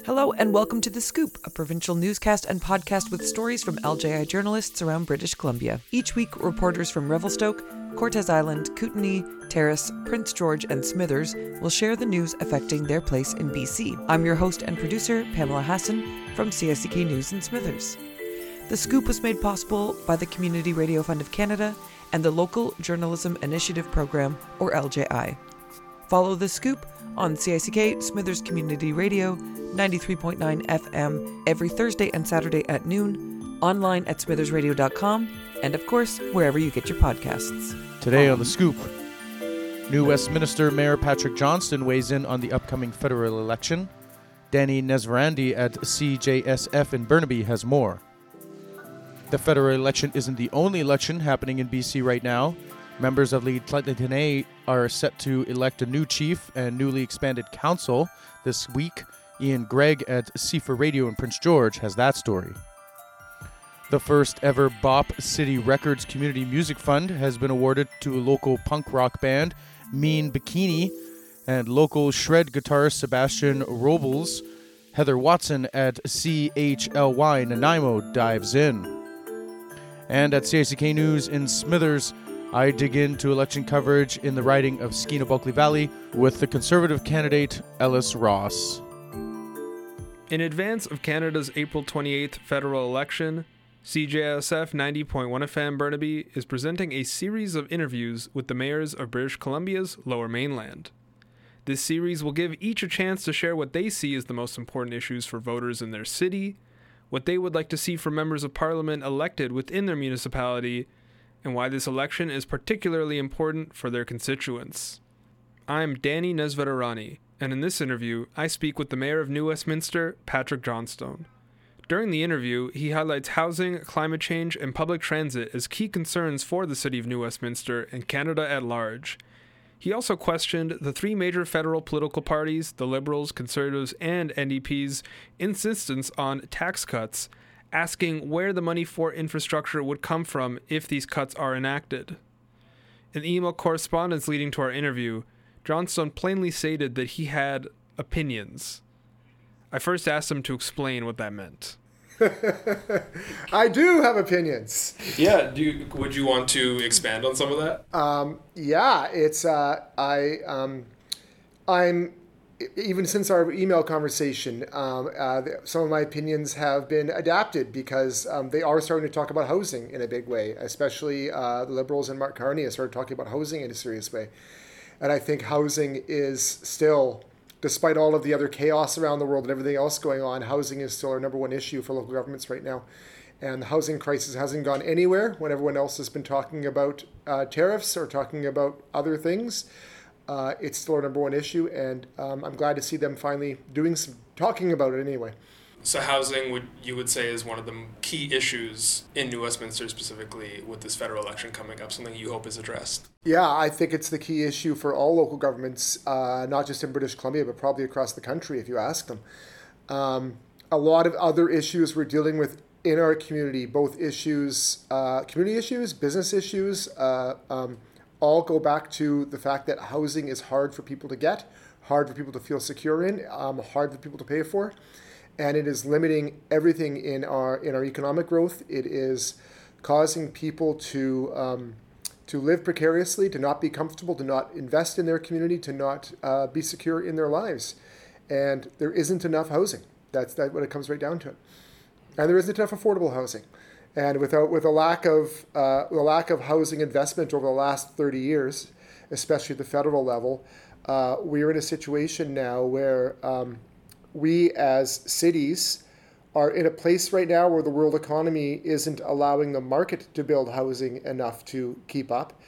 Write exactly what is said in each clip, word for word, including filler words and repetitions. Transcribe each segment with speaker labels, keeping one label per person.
Speaker 1: Hello and welcome to The Scoop, a provincial newscast and podcast with stories from L J I journalists around British Columbia. Each week, reporters from Revelstoke, Cortes Island, Kootenay, Terrace, Prince George and Smithers will share the news affecting their place in B C. I'm your host and producer, Pamela Hassan, from C I C K News in Smithers. The Scoop was made possible by the Community Radio Fund of Canada and the Local Journalism Initiative Program, or L J I. Follow The Scoop on C I C K Smithers Community Radio, ninety-three point nine F M, every Thursday and Saturday at noon, online at smithers radio dot com, and of course, wherever you get your podcasts.
Speaker 2: Today on The Scoop, New Westminster Mayor Patrick Johnston weighs in on the upcoming federal election. Danny Nesverandi at C J S F in Burnaby has more. The federal election isn't the only election happening in B C right now. Members of the Tlatlatinay are set to elect a new chief and newly expanded council this week. Ian Gregg at C four Radio in Prince George has that story. The first ever Bop City Records Community Music Fund has been awarded to a local punk rock band, Mean Bikini, and local shred guitarist Sebastian Robles. Heather Watson at C H L Y Nanaimo dives in. And at C I C K News in Smithers, I dig into election coverage in the riding of Skeena-Bulkley Valley with the Conservative candidate Ellis Ross.
Speaker 3: In advance of Canada's April twenty-eighth federal election, C J S F ninety point one F M Burnaby is presenting a series of interviews with the mayors of British Columbia's Lower Mainland. This series will give each a chance to share what they see as the most important issues for voters in their city, what they would like to see for members of parliament elected within their municipality, and why this election is particularly important for their constituents. I'm Danny Nesverandi, and in this interview, I speak with the Mayor of New Westminster, Patrick Johnston. During the interview, he highlights housing, climate change, and public transit as key concerns for the City of New Westminster and Canada at large. He also questioned the three major federal political parties, the Liberals, Conservatives, and N D P's insistence on tax cuts, asking where the money for infrastructure would come from if these cuts are enacted. In email correspondence leading to our interview, Johnston plainly stated that he had opinions. I first asked him to explain what that meant.
Speaker 4: I do have opinions.
Speaker 3: Yeah, do you, would you want to expand on some of that?
Speaker 4: Um, yeah, it's uh, I um, I'm even since our email conversation, um, uh, some of my opinions have been adapted because um, they are starting to talk about housing in a big way. Especially uh, the Liberals and Mark Carney have started talking about housing in a serious way, and I think housing is still, despite all of the other chaos around the world and everything else going on, housing is still our number one issue for local governments right now. And the housing crisis hasn't gone anywhere when everyone else has been talking about uh, tariffs or talking about other things. Uh, it's still our number one issue, and um, I'm glad to see them finally doing some talking about it anyway.
Speaker 3: So housing, would you would say, is one of the key issues in New Westminster specifically with this federal election coming up, something you hope is addressed?
Speaker 4: Yeah, I think it's the key issue for all local governments, uh, not just in British Columbia, but probably across the country if you ask them. Um, a lot of other issues we're dealing with in our community, both issues, uh, community issues, business issues, uh, um, all go back to the fact that housing is hard for people to get, hard for people to feel secure in, um, hard for people to pay for. And it is limiting everything in our in our economic growth. It is causing people to um, to live precariously, to not be comfortable, to not invest in their community, to not uh, be secure in their lives. And there isn't enough housing. That's that what it comes right down to. And there isn't enough affordable housing. And without with a lack of uh, a lack of housing investment over the last thirty years, especially at the federal level, uh, we're in a situation now where um, we as cities are in a place right now where the world economy isn't allowing the market to build housing enough to keep up.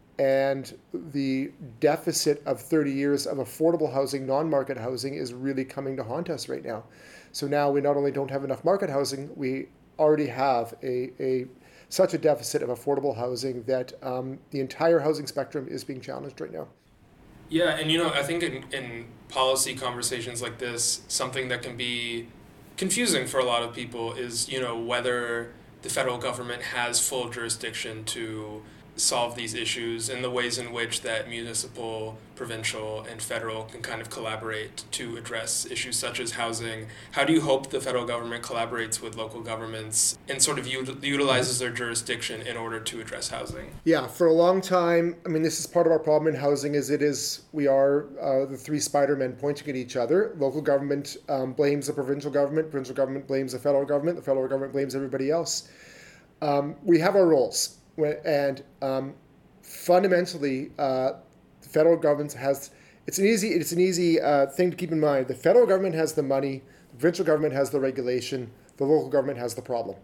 Speaker 4: And the deficit of thirty years of affordable housing, non-market housing, is really coming to haunt us right now. So now we not only don't have enough market housing, we already have a, a such a deficit of affordable housing that um, the entire housing spectrum is being challenged right now.
Speaker 3: Yeah, and you know, I think in, in policy conversations like this, something that can be confusing for a lot of people is, you know, whether the federal government has full jurisdiction to
Speaker 5: solve these issues and the ways in which that municipal, provincial, and federal can kind of collaborate to address issues such as housing? How do you hope the federal government collaborates with local governments and sort of u- utilizes their jurisdiction in order to address housing?
Speaker 4: Yeah, for a long time, I mean, this is part of our problem in housing is it is, we are uh, the three Spider-Men pointing at each other. Local government um, blames the provincial government, provincial government blames the federal government, the federal government blames everybody else. Um, we have our roles. And um, fundamentally, uh, the federal government has, it's an easy, it's an easy uh, thing to keep in mind. The federal government has the money, the provincial government has the regulation, the local government has the problem.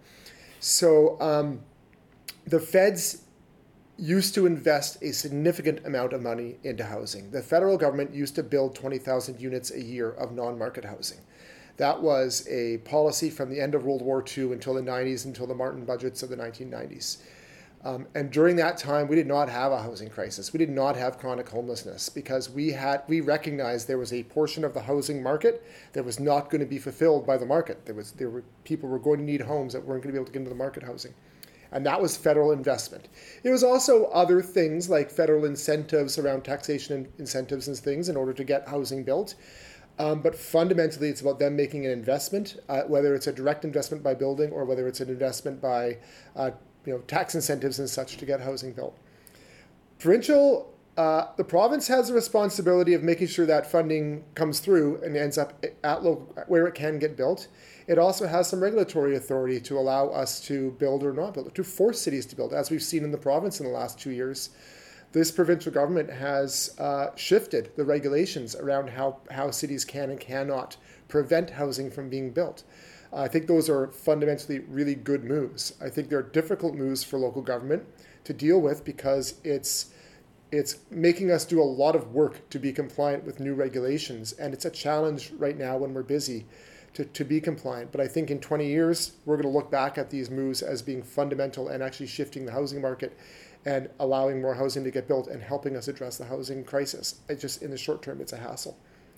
Speaker 4: So um, the feds used to invest a significant amount of money into housing. The federal government used to build twenty thousand units a year of non-market housing. That was a policy from the end of World War Two until the nineties, until the Martin budgets of the nineteen nineties. Um, and during that time, we did not have a housing crisis. We did not have chronic homelessness because we had we recognized there was a portion of the housing market that was not going to be fulfilled by the market. There was there were people were going to need homes that weren't going to be able to get into the market housing, and that was federal investment. It was also other things like federal incentives around taxation and incentives and things in order to get housing built. Um, but fundamentally, it's about them making an investment, uh, whether it's a direct investment by building or whether it's an investment by uh, you know, tax incentives and such to get housing built. Provincial, uh, the province has a responsibility of making sure that funding comes through and ends up at local, where it can get built. It also has some regulatory authority to allow us to build or not build, to force cities to build. As we've seen in the province in the last two years, this provincial government has uh, shifted the regulations around how, how cities can and cannot prevent housing from being built. I think those are fundamentally really good moves. I think they're difficult moves for local government to deal with because it's it's making us do a lot of work to be compliant with new regulations. And it's a challenge right now when we're busy to, to be compliant. But I think in twenty years, we're going to look back at these moves as being fundamental and actually shifting the housing market and allowing more housing to get built and helping us address the housing crisis. It just in the short term, it's a hassle.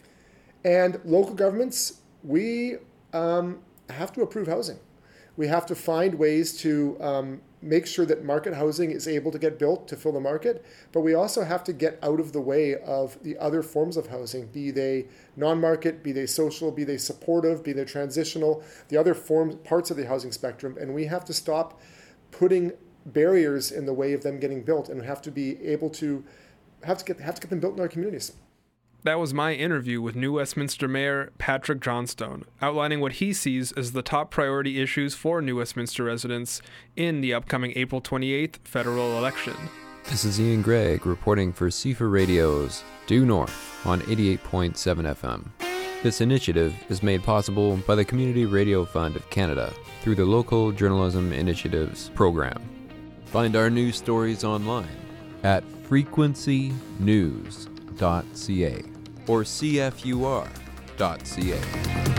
Speaker 4: And local governments, we um, have to approve housing. We have to find ways to um, make sure that market housing is able to get built to fill the market, but we also have to get out of the way of the other forms of housing, be they non-market, be they social, be they supportive, be they transitional, the other forms, parts of the housing spectrum, and we have to stop putting barriers in the way of them getting built, and we have to be able to have to get have to get them built in our communities.
Speaker 3: That was my interview with New Westminster Mayor Patrick Johnstone, outlining what he sees as the top priority issues for New Westminster residents in the upcoming April twenty-eighth federal election.
Speaker 6: This is Ian Gregg reporting for C F A Radio's Due North on eighty-eight point seven F M. This initiative is made possible by the Community Radio Fund of Canada through the Local Journalism Initiatives program. Find our news stories online at frequency news dot c a or c f u r dot c a.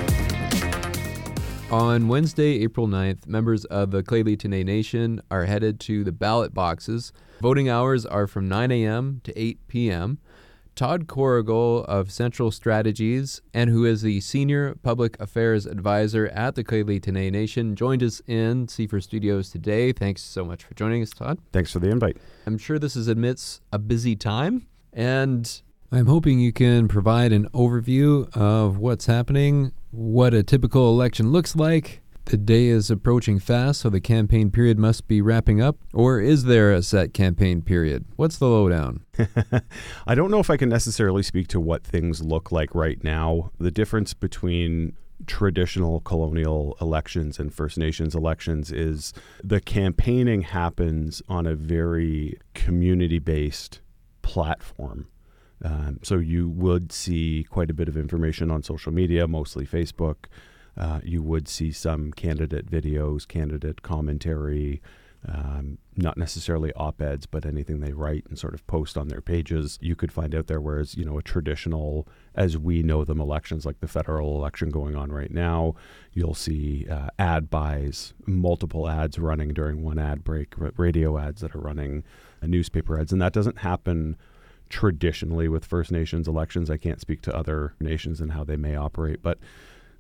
Speaker 6: On Wednesday, April ninth, members of the Clay Tenay Nation are headed to the ballot boxes. Voting hours are from nine a.m. to eight p.m. Todd Corrigal of Central Strategies, and who is the Senior Public Affairs Advisor at the Clay Tenay Nation, joined us in C F A R Studios today. Thanks so much for joining us, Todd.
Speaker 7: Thanks for the invite.
Speaker 6: I'm sure this is amidst a busy time, and I'm hoping you can provide an overview of what's happening, what a typical election looks like. The day is approaching fast, so the campaign period must be wrapping up. Or is there a set campaign period? What's the lowdown?
Speaker 7: I don't know if I can necessarily speak to what things look like right now. The difference between traditional colonial elections and First Nations elections is the campaigning happens on a very community-based platform. Um, so you would see quite a bit of information on social media, mostly Facebook. Uh, you would see some candidate videos, candidate commentary, um, not necessarily op-eds, but anything they write and sort of post on their pages, you could find out there. Whereas, you know, a traditional, as we know them, elections like the federal election going on right now, you'll see uh, ad buys, multiple ads running during one ad break, radio ads that are running, uh, newspaper ads, and that doesn't happen traditionally with First Nations elections. I can't speak to other nations and how they may operate, but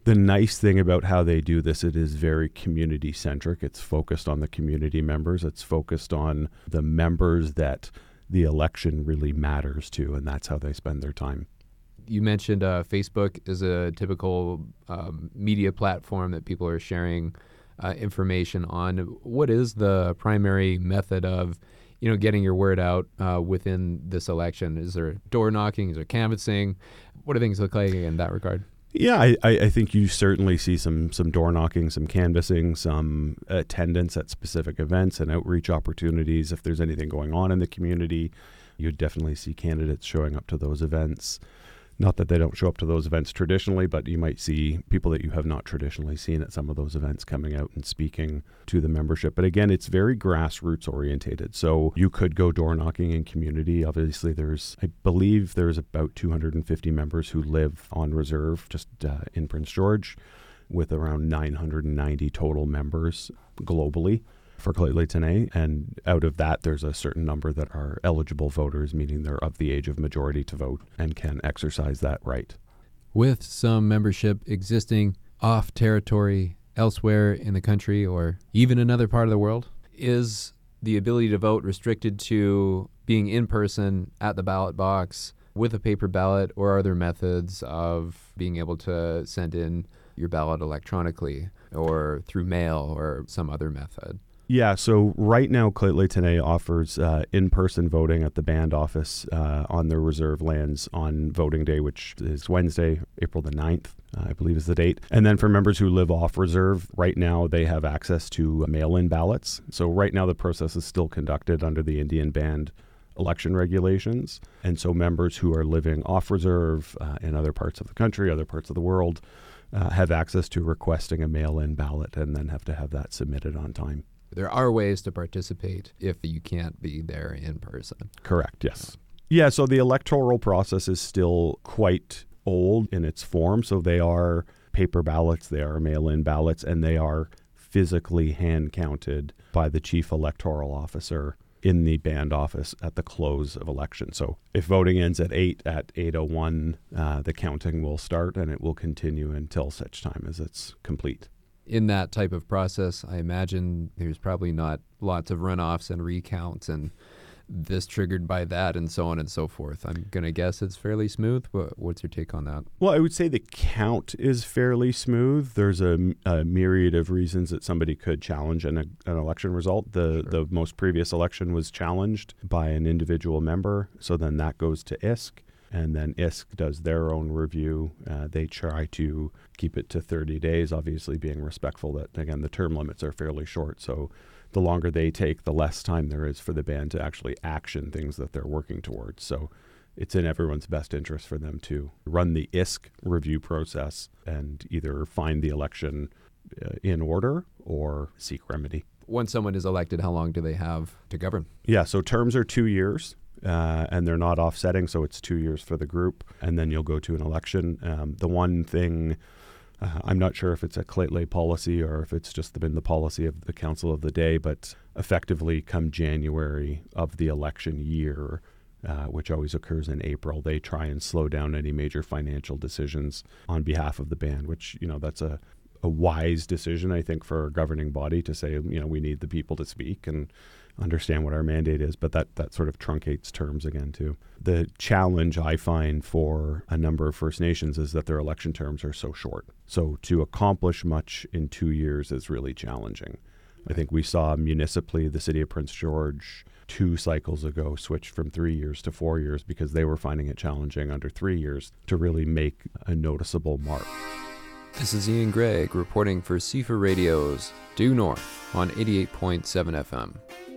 Speaker 7: The nice thing about how they do this, it is very community centric. It's focused on the community members. It's focused on the members that the election really matters to, and that's how they spend their time.
Speaker 6: You mentioned uh, Facebook is a typical um, media platform that people are sharing uh, information on. What is the primary method of, you know, getting your word out uh, within this election? Is there door knocking? Is there canvassing? What do things look like in that regard?
Speaker 7: Yeah, I, I think you certainly see some some door knocking, some canvassing, some attendance at specific events and outreach opportunities. If there's anything going on in the community, you'd definitely see candidates showing up to those events. Not that they don't show up to those events traditionally, but you might see people that you have not traditionally seen at some of those events coming out and speaking to the membership. But again, it's very grassroots orientated. So you could go door knocking in community. Obviously, there's, I believe there's about two hundred fifty members who live on reserve just uh, in Prince George, with around nine hundred ninety total members globally for Lheidli T'enneh, and out of that there's a certain number that are eligible voters, meaning they're of the age of majority to vote and can exercise that right.
Speaker 6: With some membership existing off territory elsewhere in the country or even another part of the world, is the ability to vote restricted to being in person at the ballot box with a paper ballot, or are there methods of being able to send in your ballot electronically or through mail or some other method?
Speaker 7: Yeah, so right now, Lheidli T'enneh offers uh, in-person voting at the band office uh, on their reserve lands on voting day, which is Wednesday, April the ninth, uh, I believe is the date. And then for members who live off reserve, right now they have access to mail-in ballots. So right now the process is still conducted under the Indian band election regulations. And so members who are living off reserve uh, in other parts of the country, other parts of the world, uh, have access to requesting a mail-in ballot and then have to have that submitted on time.
Speaker 6: There are ways to participate if you can't be there in person.
Speaker 7: Correct, yes. Yeah, so the electoral process is still quite old in its form. So they are paper ballots, they are mail-in ballots, and they are physically hand-counted by the chief electoral officer in the band office at the close of election. So if voting ends at eight, at eight oh one, uh, the counting will start, and it will continue until such time as it's complete.
Speaker 6: In that type of process, I imagine there's probably not lots of runoffs and recounts and this triggered by that and so on and so forth. I'm going to guess it's fairly smooth. What's your take on that?
Speaker 7: Well, I would say the count is fairly smooth. There's a, a myriad of reasons that somebody could challenge an, an election result. The,
Speaker 6: Sure.
Speaker 7: the most previous election was challenged by an individual member, so then that goes to I S C. And then I S C does their own review. Uh, they try to keep it to thirty days, obviously being respectful that, again, the term limits are fairly short. So the longer they take, the less time there is for the band to actually action things that they're working towards. So it's in everyone's best interest for them to run the I S C review process and either find the election uh, in order or seek remedy.
Speaker 6: Once someone is elected, how long do they have to govern?
Speaker 7: Yeah, so terms are two years. Uh, and they're not offsetting, so it's two years for the group, and then you'll go to an election. Um, the one thing, uh, I'm not sure if it's a Lheidli policy or if it's just been the policy of the council of the day, but effectively come January of the election year, uh, which always occurs in April, they try and slow down any major financial decisions on behalf of the band, which, you know, that's a, a wise decision, I think, for a governing body to say, you know, we need the people to speak and understand what our mandate is, but that, that sort of truncates terms again too. The challenge I find for a number of First Nations is that their election terms are so short. So to accomplish much in two years is really challenging. I think we saw municipally the city of Prince George two cycles ago switch from three years to four years because they were finding it challenging under three years to really make a noticeable mark.
Speaker 6: This is Ian Gregg reporting for C four Radio's Due North on eighty-eight point seven F M.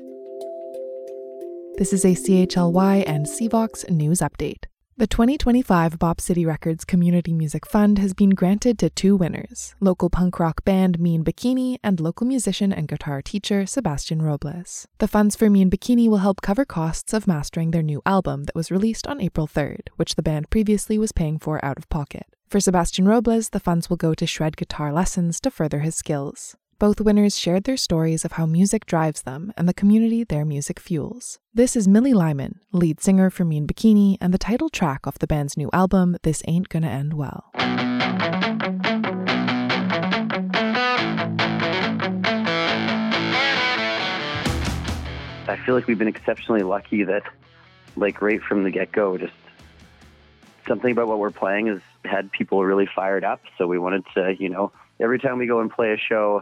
Speaker 8: This is a C H L Y and C VOX news update. The twenty twenty-five Bop City Records Community Music Fund has been granted to two winners, local punk rock band Mean Bikini and local musician and guitar teacher Sebastian Robles. The funds for Mean Bikini will help cover costs of mastering their new album that was released on April third, which the band previously was paying for out of pocket. For Sebastian Robles, the funds will go to shred guitar lessons to further his skills. Both winners shared their stories of how music drives them and the community their music fuels. This is Millie Lyman, lead singer for Mean Bikini and the title track off the band's new album, This Ain't Gonna End Well.
Speaker 9: feel like we've been exceptionally lucky that, like, right from the get-go, just something about what we're playing has had people really fired up. So we wanted to, you know, every time we go and play a show,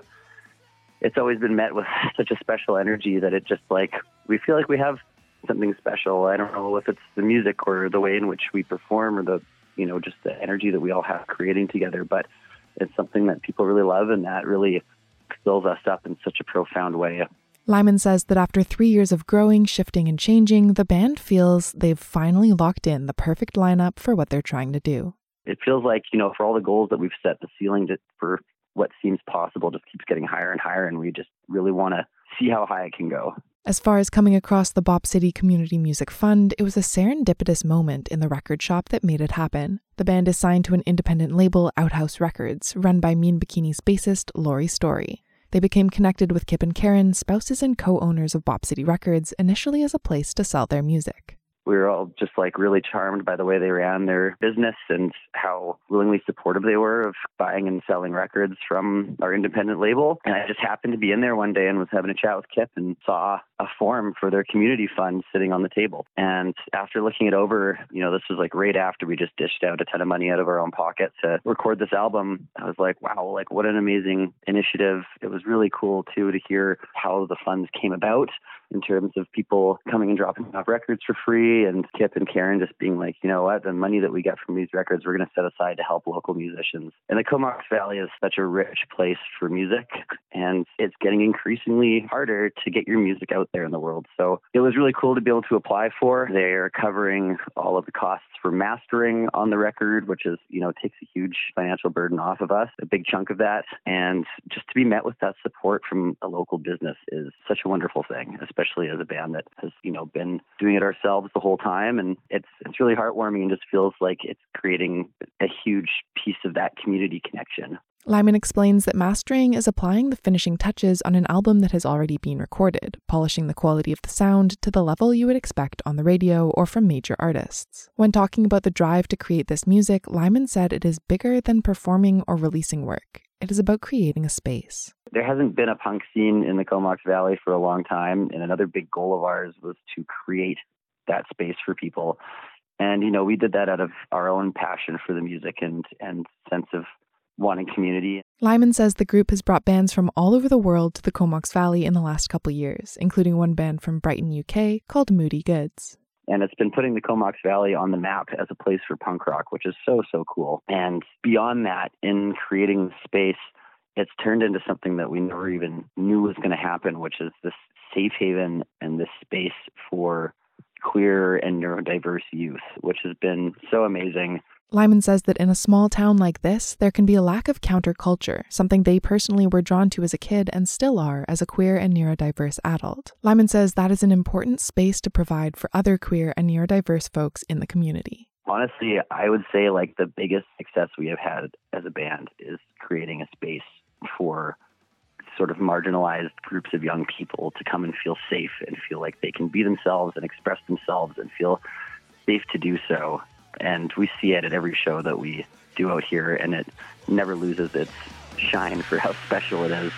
Speaker 9: it's always been met with such a special energy that it just, like, we feel like we have something special. I don't know if it's the music or the way in which we perform or the, you know, just the energy that we all have creating together, but it's something that people really love, and that really fills us up in such a profound way.
Speaker 8: Lyman says that after three years of growing, shifting, and changing, the band feels they've finally locked in the perfect lineup for what they're trying to do.
Speaker 9: It feels like, you know, for all the goals that we've set, the ceiling just for what seems possible just keeps getting higher and higher, and we just really want to see how high it can go.
Speaker 8: As far as coming across the Bop City Community Music Fund, it was a serendipitous moment in the record shop that made it happen. The band is signed to an independent label, Outhouse Records, run by Mean Bikini's bassist, Lori Story. They became connected with Kip and Karen, spouses and co-owners of Bop City Records, initially as a place to sell their music.
Speaker 9: We were all just like really charmed by the way they ran their business and how willingly supportive they were of buying and selling records from our independent label. And I just happened to be in there one day and was having a chat with Kip and saw a form for their community fund sitting on the table. And after looking it over, you know, this was like right after we just dished out a ton of money out of our own pocket to record this album. I was like, wow, like what an amazing initiative. It was really cool too to hear how the funds came about in terms of people coming and dropping off records for free, and Kip and Karen just being like, you know what, the money that we get from these records, we're going to set aside to help local musicians. And the Comox Valley is such a rich place for music, and it's getting increasingly harder to get your music out there in the world. So it was really cool to be able to apply for. They're covering all of the costs for mastering on the record, which is, you know, takes a huge financial burden off of us, a big chunk of that. And just to be met with that support from a local business is such a wonderful thing, especially as a band that has, you know, been doing it ourselves the whole time. And it's it's really heartwarming and just feels like it's creating a huge piece of that community connection.
Speaker 8: Lyman explains that mastering is applying the finishing touches on an album that has already been recorded, polishing the quality of the sound to the level you would expect on the radio or from major artists. When talking about the drive to create this music, Lyman said it is bigger than performing or releasing work. It is about creating a space.
Speaker 9: There hasn't been a punk scene in the Comox Valley for a long time, and another big goal of ours was to create that space for people. And, you know, we did that out of our own passion for the music and, and sense of wanting community.
Speaker 8: Lyman says the group has brought bands from all over the world to the Comox Valley in the last couple years, including one band from Brighton, U K, called Moody Goods.
Speaker 9: And it's been putting the Comox Valley on the map as a place for punk rock, which is so, so cool. And beyond that, in creating the space, it's turned into something that we never even knew was going to happen, which is this safe haven and this space for queer and neurodiverse youth, which has been so amazing.
Speaker 8: Lyman says that in a small town like this, there can be a lack of counterculture, something they personally were drawn to as a kid and still are as a queer and neurodiverse adult. Lyman says that is an important space to provide for other queer and neurodiverse folks in the community.
Speaker 9: Honestly, I would say like the biggest success we have had as a band is creating a space for sort of marginalized groups of young people to come and feel safe and feel like they can be themselves and express themselves and feel safe to do so. And we see it at every show that we do out here, and it never loses its shine for how special it is.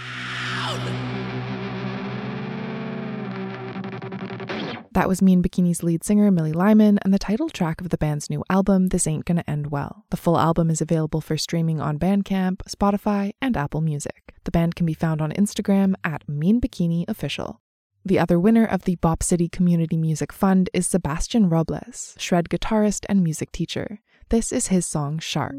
Speaker 8: That was Mean Bikini's lead singer, Millie Lyman, and the title track of the band's new album, This Ain't Gonna End Well. The full album is available for streaming on Bandcamp, Spotify, and Apple Music. The band can be found on Instagram at Mean Bikini Official. The other winner of the Bop City Community Music Fund is Sebastian Robles, shred guitarist and music teacher. This is his song, Shark.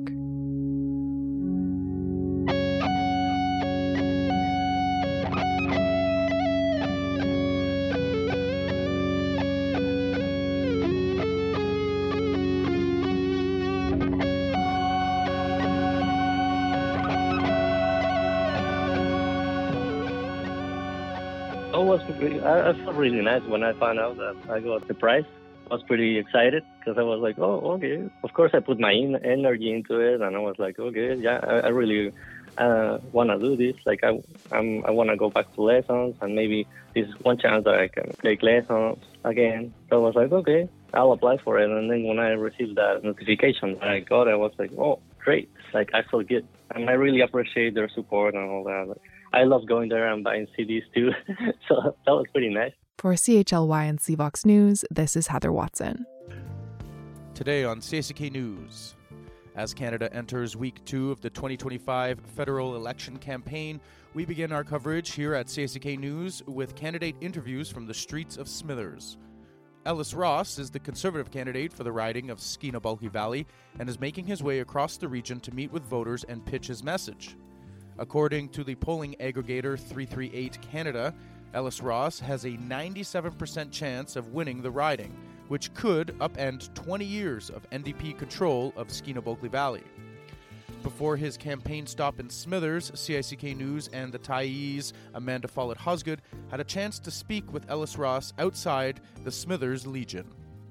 Speaker 10: It was pretty, I, I felt really nice when I found out that I got the prize. I was pretty excited because I was like, oh, okay. Of course, I put my in, energy into it, and I was like, okay, yeah, I, I really uh, want to do this. Like, I I'm, I want to go back to lessons, and maybe this is one chance that I can take lessons again. So I was like, okay, I'll apply for it. And then when I received that notification that I got, I was like, oh, great. Like, I felt good. And I really appreciate their support and all that. Like, I love going there and buying C Ds too. So that was pretty nice.
Speaker 8: For C H L Y and C VOX News, this is Heather Watson.
Speaker 2: Today on C S C K News. As Canada enters week two of the twenty twenty-five federal election campaign, we begin our coverage here at C S C K News with candidate interviews from the streets of Smithers. Ellis Ross is the Conservative candidate for the riding of Skeena-Bulkey Valley and is making his way across the region to meet with voters and pitch his message. According to the polling aggregator three three eight Canada, Ellis Ross has a ninety-seven percent chance of winning the riding, which could upend twenty years of N D P control of Skeena-Bulkey Valley. Before his campaign stop in Smithers, C I C K News and the Tyees Amanda Follett-Hosgood had a chance to speak with Ellis Ross outside the Smithers Legion.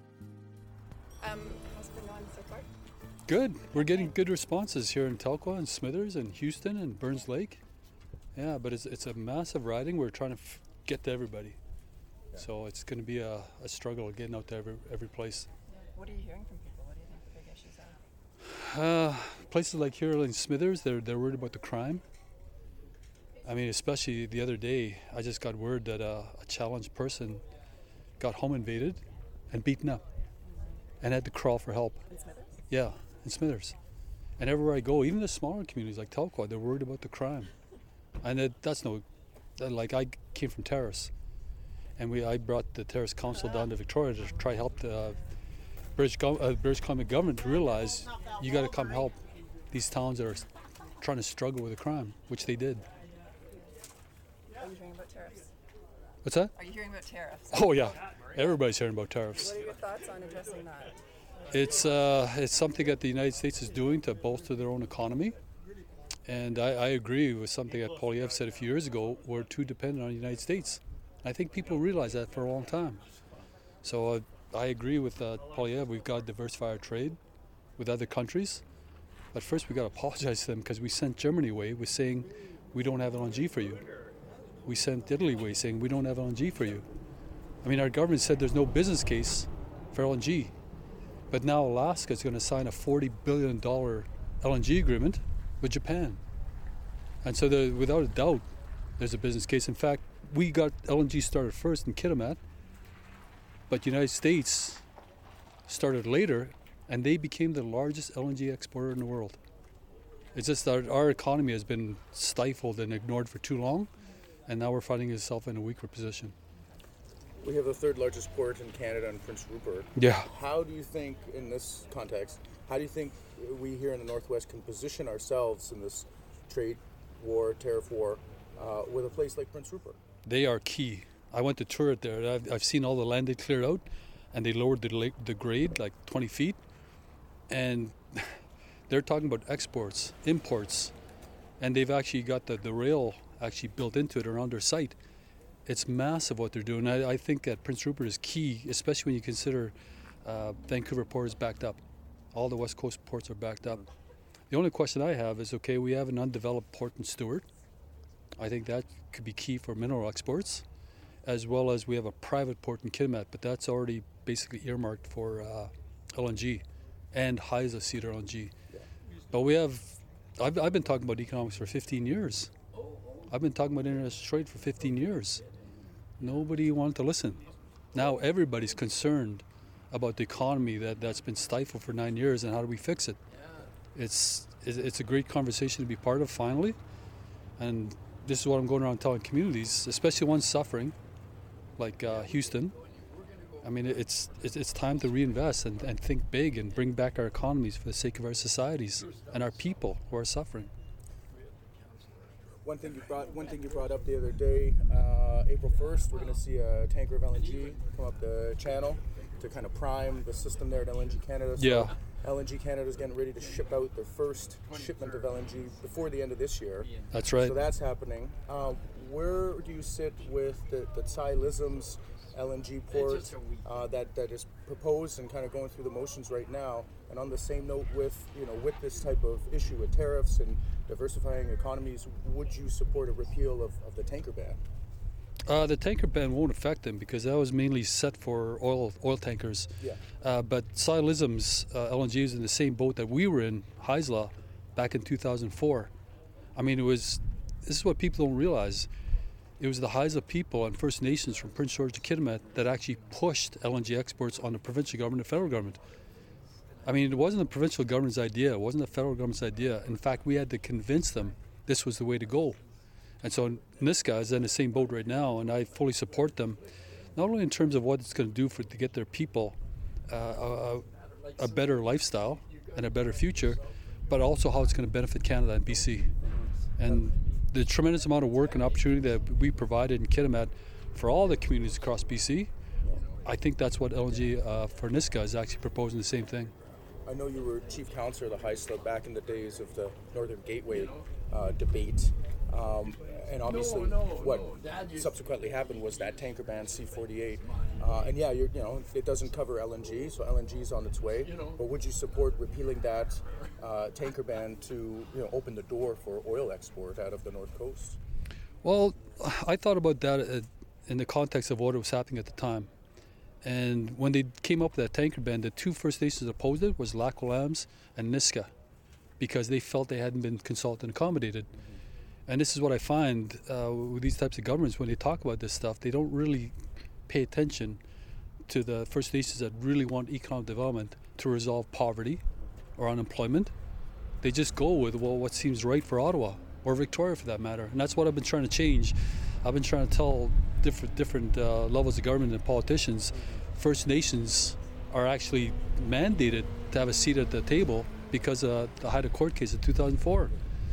Speaker 11: Um, how's it been going so far?
Speaker 12: Good. We're getting good responses here in Telkwa and Smithers and Houston and Burns Lake. Yeah, but it's it's a massive riding. We're trying to f- get to everybody. Yeah. So it's going to be a, a struggle getting out to every, every place.
Speaker 11: Yeah. What are you hearing from people? What do you think the big issues are?
Speaker 12: Uh, places like here in Smithers, they're, they're worried about the crime. I mean, especially the other day, I just got word that uh, a challenged person got home invaded and beaten up and had to crawl for help.
Speaker 11: In Smithers?
Speaker 12: Yeah, in Smithers. And everywhere I go, even the smaller communities like Telkwa, they're worried about the crime. And it, that's no, like I came from Terrace, and we I brought the Terrace Council down to Victoria to try to help the uh, British, uh, British Columbia government to realize you got to come help these towns that are trying to struggle with the crime, which they did.
Speaker 11: Are you hearing about tariffs?
Speaker 12: What's that?
Speaker 11: Are you hearing about tariffs?
Speaker 12: Oh yeah, everybody's hearing about tariffs.
Speaker 11: What are your thoughts on addressing that?
Speaker 12: It's uh, it's something that the United States is doing to bolster their own economy. And I, I agree with something that Poilievre said a few years ago. We're too dependent on the United States. I think people realize that for a long time. So uh, I agree with uh, Poilievre. We've got to diversify our trade with other countries. But first we've got to apologize to them because we sent Germany away with saying we don't have L N G for you. We sent Italy away saying we don't have L N G for you. I mean, our government said there's no business case for L N G. But now Alaska is going to sign a forty billion dollars L N G agreement with Japan. And so there, without a doubt, there's a business case. In fact, we got L N G started first in Kitimat, but the United States started later, and they became the largest L N G exporter in the world. It's just that our economy has been stifled and ignored for too long, and now we're finding ourselves in a weaker position.
Speaker 2: We have the third largest port in Canada in Prince Rupert.
Speaker 12: Yeah.
Speaker 2: How do you think, in this context, how do you think we here in the Northwest can position ourselves in this trade war, tariff war, uh, with a place like Prince Rupert?
Speaker 12: They are key. I went to tour it there. I've, I've seen all the land they cleared out, and they lowered the, lake, the grade like twenty feet. And they're talking about exports, imports, and they've actually got the, the rail actually built into it around their site. It's massive what they're doing. I, I think that Prince Rupert is key, especially when you consider uh, Vancouver Port is backed up. All the West Coast ports are backed up. The only question I have is, okay, we have an undeveloped port in Stewart. I think that could be key for mineral exports, as well as we have a private port in Kitimat, but that's already basically earmarked for uh, L N G and Haisla Cedar L N G. Yeah. But we have, I've, I've been talking about economics for fifteen years. I've been talking about international trade for fifteen years. Nobody wanted to listen. Now everybody's concerned about the economy that, that's been stifled for nine years and how do we fix it. It's it's a great conversation to be part of finally. And this is what I'm going around telling communities, especially ones suffering, like uh, Houston. I mean, it's, it's it's time to reinvest and, and think big and bring back our economies for the sake of our societies and our people who are suffering.
Speaker 2: One thing you brought, one thing you brought up the other day, uh, April first, we're going to see a tanker of L N G come up the channel to kind of prime the system there at L N G Canada. So
Speaker 12: yeah.
Speaker 2: L N G Canada is getting ready to ship out their first shipment of L N G before the end of this year.
Speaker 12: That's right.
Speaker 2: So that's happening. Uh, where do you sit with the, the Tsai Lism's L N G port uh, that, that is proposed and kind of going through the motions right now? And on the same note, with you know with this type of issue with tariffs and diversifying economies, would you support a repeal of, of the tanker ban?
Speaker 12: Uh, the tanker ban won't affect them because that was mainly set for oil oil tankers.
Speaker 2: Yeah.
Speaker 12: Uh, but Tsai Lism's uh, L N G is in the same boat that we were in, Haisla, back in two thousand four. I mean, it was. This is what people don't realize. it was the Haisla people and First Nations from Prince George to Kitimat that actually pushed L N G exports on the provincial government and federal government. I mean, it wasn't the provincial government's idea. It wasn't the federal government's idea. In fact, we had to convince them this was the way to go. And so Niska is in the same boat right now, and I fully support them, not only in terms of what it's going to do for to get their people uh, a, a better lifestyle and a better future, but also how it's going to benefit Canada and B C. And the tremendous amount of work and opportunity that we provided in Kitimat for all the communities across B C, I think that's what L N G uh, for Niska is actually proposing the same thing.
Speaker 2: I know you were chief counselor of the Haisla back in the days of the Northern Gateway uh, debate. Um, and obviously what subsequently happened was that tanker ban C forty-eight. Uh, and yeah, you're, you know, it doesn't cover L N G, so L N G is on its way. But would you support repealing that uh, tanker ban to, you know, open the door for oil export out of the North Coast?
Speaker 12: Well, I thought about that uh, in the context of what was happening at the time. And when they came up with that tanker ban, the two First Nations opposed it was Lac Aux Lambs and Niska, because they felt they hadn't been consulted and accommodated. And this is what I find uh, with these types of governments, when they talk about this stuff, they don't really pay attention to the First Nations that really want economic development to resolve poverty or unemployment. They just go with, well, what seems right for Ottawa or Victoria for that matter. And that's what I've been trying to change. I've been trying to tell different different uh, levels of government and politicians, First Nations are actually mandated to have a seat at the table because of the Haida court case of two thousand four.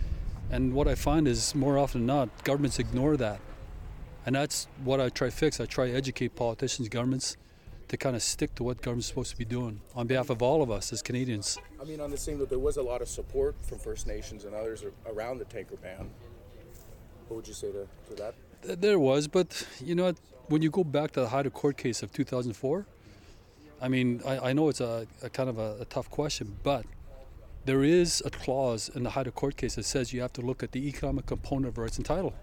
Speaker 12: And what I find is, more often than not, governments ignore that. And that's what I try to fix. I try to educate politicians, governments, to kind of stick to what government's supposed to be doing on behalf of all of us as Canadians.
Speaker 2: I mean, on the same note, there was a lot of support from First Nations and others around the tanker ban. What would you say to, to that?
Speaker 12: There was, but you know, when you go back to the Haida court case of two thousand four, I mean, I, I know it's a, a kind of a, a tough question, but there is a clause in the Haida court case that says you have to look at the economic component of rights and title.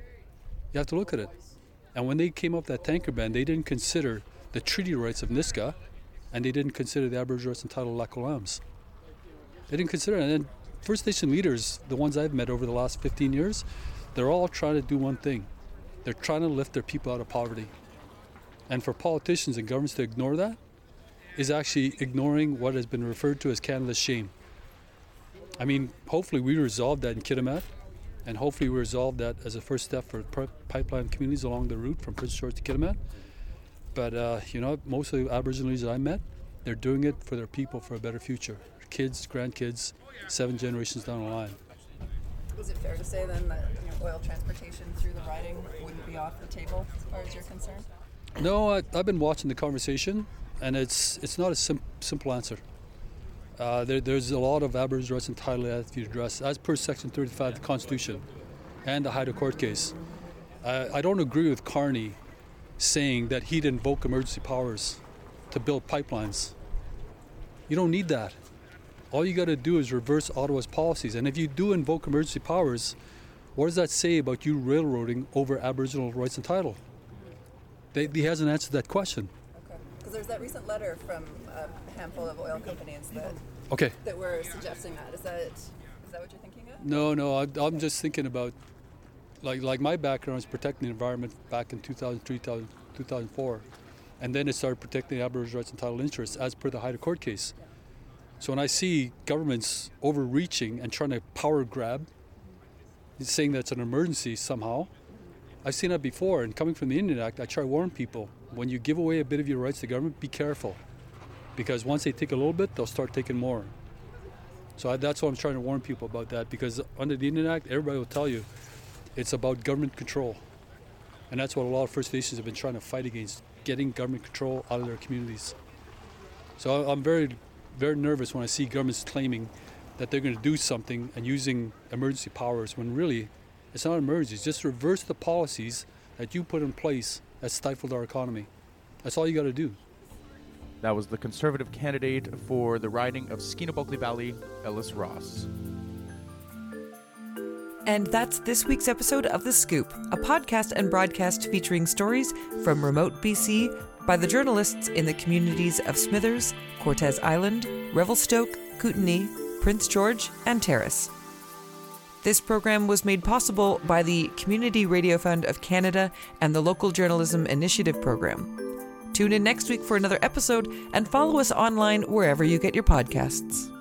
Speaker 12: You have to look at it. And when they came up with that tanker ban, they didn't consider the treaty rights of Niska, and they didn't consider the Aboriginal rights and title of Lac Aux Lambs. They didn't consider it. And then First Nation leaders, the ones I've met over the last fifteen years, they're all trying to do one thing. They're trying to lift their people out of poverty. And for politicians and governments to ignore that is actually ignoring what has been referred to as Canada's shame. I mean, hopefully we resolve that in Kitimat, and hopefully we resolve that as a first step for pipeline communities along the route from Prince George to Kitimat. But, uh, you know, most of the Aboriginal leaders I met, they're doing it for their people, for a better future. Kids, grandkids, seven generations down the line.
Speaker 11: Is it fair to say then that, you know, oil transportation through the riding wouldn't be off the table as far as you're concerned?
Speaker 12: No, I, I've been watching the conversation, and it's it's not a sim- simple answer. Uh, there, there's a lot of Aboriginal rights and title that have to be addressed, as per Section thirty-five of the Constitution and the Haida court case. Uh, I don't agree with Carney saying that he'd invoke emergency powers to build pipelines. You don't need that. All you got to do is reverse Ottawa's policies. And if you do invoke emergency powers, what does that say about you railroading over Aboriginal rights and title? They, he hasn't answered that question.
Speaker 11: Okay. Because there's that recent letter from a handful of oil companies that
Speaker 12: okay.
Speaker 11: that were suggesting that. Is that is that what you're thinking of?
Speaker 12: No, no. I, I'm just thinking about, like, like my background is protecting the environment back in two thousand three, two thousand four. And then it started protecting Aboriginal rights and title interests as per the Haida court case. So when I see governments overreaching and trying to power grab, saying that's an emergency somehow, I've seen that before. And coming from the Indian Act, I try to warn people, when you give away a bit of your rights to government, be careful. Because once they take a little bit, they'll start taking more. So I, that's what I'm trying to warn people about that, because under the Indian Act, everybody will tell you it's about government control. And that's what a lot of First Nations have been trying to fight against, getting government control out of their communities. So I'm very, very nervous when I see governments claiming that they're going to do something and using emergency powers when really it's not an emergency. It's just reverse the policies that you put in place that stifled our economy. That's all you got to do.
Speaker 2: That was the Conservative candidate for the riding of Skeena-Bulkley Valley, Ellis Ross.
Speaker 1: And that's this week's episode of The Scoop, a podcast and broadcast featuring stories from remote B C by the journalists in the communities of Smithers, Cortes Island, Revelstoke, Kootenay, Prince George, and Terrace. This program was made possible by the Community Radio Fund of Canada and the Local Journalism Initiative Program. Tune in next week for another episode and follow us online wherever you get your podcasts.